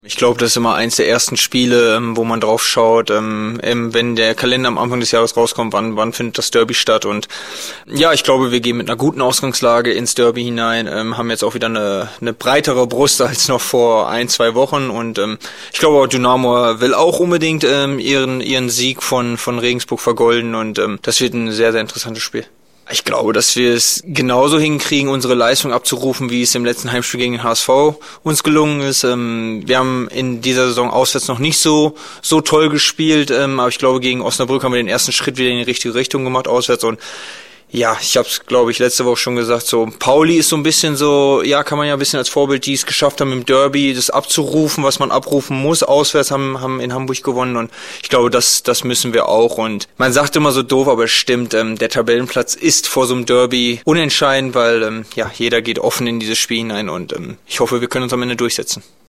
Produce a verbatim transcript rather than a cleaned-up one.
Ich glaube, das ist immer eins der ersten Spiele, ähm, wo man drauf schaut, ähm, ähm, wenn der Kalender am Anfang des Jahres rauskommt, wann, wann findet das Derby statt. Und ja, ich glaube, wir gehen mit einer guten Ausgangslage ins Derby hinein, ähm, haben jetzt auch wieder eine, eine breitere Brust als noch vor ein, zwei Wochen. Und ähm, ich glaube, auch Dynamo will auch unbedingt ähm, ihren ihren Sieg von von Regensburg vergolden. Und ähm, das wird ein sehr, sehr interessantes Spiel. Ich glaube, dass wir es genauso hinkriegen, unsere Leistung abzurufen, wie es im letzten Heimspiel gegen den H S V uns gelungen ist. Ähm, wir haben in dieser Saison auswärts noch nicht so so toll gespielt, ähm, aber ich glaube, gegen Osnabrück haben wir den ersten Schritt wieder in die richtige Richtung gemacht auswärts. Und ja, ich habe es, glaube ich, letzte Woche schon gesagt, so Pauli ist so ein bisschen so, ja, kann man ja ein bisschen als Vorbild, die es geschafft haben im Derby, das abzurufen, was man abrufen muss. Auswärts haben haben in Hamburg gewonnen und ich glaube, das das müssen wir auch. Und man sagt immer so doof, aber es stimmt, ähm, der Tabellenplatz ist vor so einem Derby unentscheidend, weil ähm, ja jeder geht offen in dieses Spiel hinein und ähm, ich hoffe, wir können uns am Ende durchsetzen.